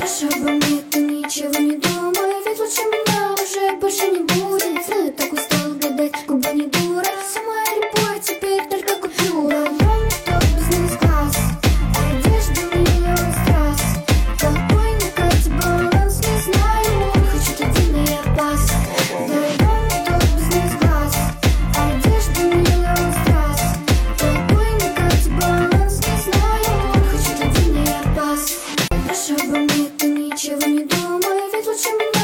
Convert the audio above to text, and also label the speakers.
Speaker 1: Хорошо обо мне ты ничего не думай, ведь лучше меня уже больше не будет. Знаю, так устал гадать, губа не дура. Сама любовь теперь только купюра. Дом, топ, бизнес-класс, одежда, миллион страз. Какой на карте баланс, не знаю, он хочет один, и я пас. Дом, топ, бизнес-класс, одежда, миллион страз. Какой на карте баланс, не знаю, он хочет один, и я пас. Хорошо обо мне ты ничего не думай, ведь лучше меня